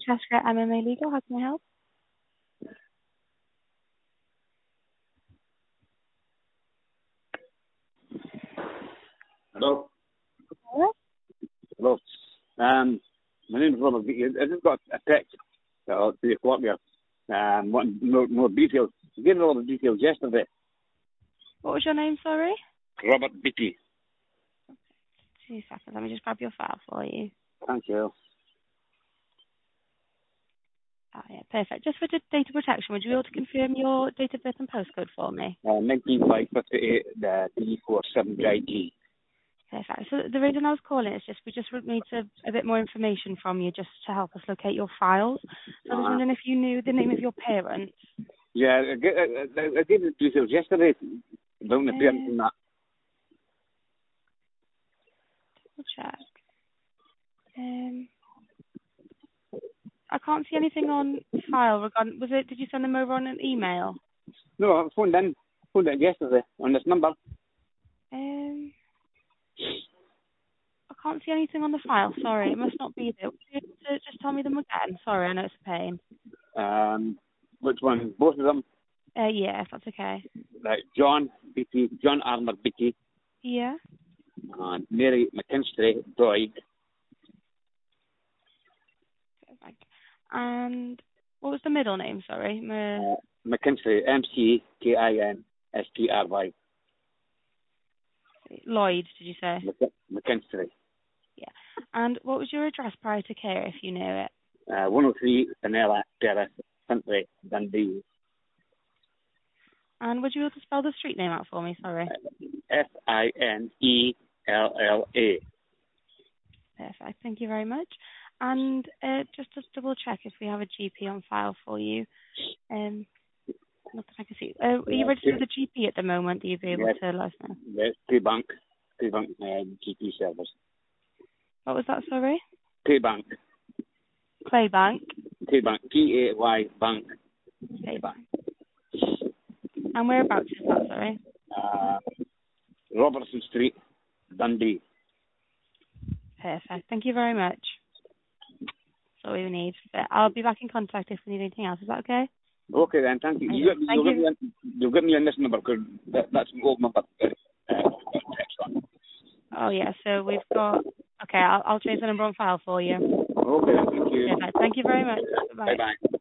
Francesca, MMA Legal. How can I help? Hello. Hello? Hello. My name is Robert. I just got a text at 3 o'clock here. Wanting more details. I gave all the details yesterday. What was your name, sorry? Robert Beatty. 2 seconds. Let me just grab your file for you. Thank you. Oh, yeah, perfect. Just for data protection, would you be able to confirm your date of birth and postcode for me? 19558, D47JG. Perfect. So the reason I was calling is we just would need a bit more information from you just to help us locate your files. So I was wondering if you knew the name of your parents. Yeah, I gave the details yesterday. About the parents and that. We'll check. I can't see anything on file regarding. Did you send them over on an email? No, I phoned in yesterday on this number. I can't see anything on the file. Sorry, it must not be there. Would you be able to just tell me them again? Sorry, I know it's a pain. Which one? Both of them? Yeah, if that's okay. Right, John Beatty, John Armour Beatty, Yeah. and Mary McKinstry Doig. Perfect. And what was the middle name? Sorry. McKinstry, McKinstry. Lloyd, did you say? McKinstry. Yeah. And what was your address prior to care, if you knew it? 103 Vanilla Terrace, Fintry, Dundee. And would you be able to spell the street name out for me? Sorry. Finella. Perfect. Thank you very much. And just to double check if we have a GP on file for you. Nothing I can see. Are you registered with a GP at the moment? Are you be able to let us know? Yes, Claybank GP service. What was that, sorry? Claybank. Claybank. Claybank. P-A-Y Bank. Claybank. And whereabouts is that, sorry? Robertson Street, Dundee. Perfect. Thank you very much. That's all we need. But I'll be back in contact if we need anything else. Is that okay? Okay then, thank you. You'll get me on this number because that's an old number. Oh yeah, so we've got. Okay, I'll change the number on file for you. Okay, thank you. Perfect. Thank you very much. Bye. Bye bye.